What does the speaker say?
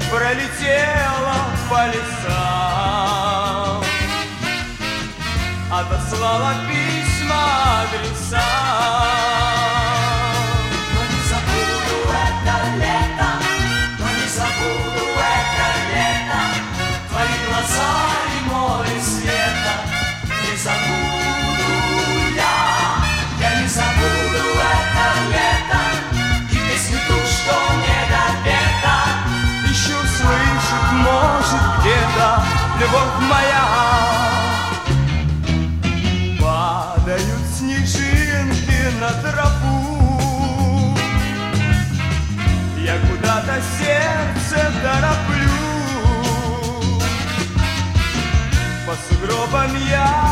пролетела по лесам, отослала письма адресам. Но не забуду это лето, но не забуду это лето, твои глаза и море света. Не забуду я не забуду это лето, и песню ту, что мне допета. Еще слышит, может, где-то любовь моя. Падают снежинки на тропу, я куда-то сердце тороплю. По сугробам я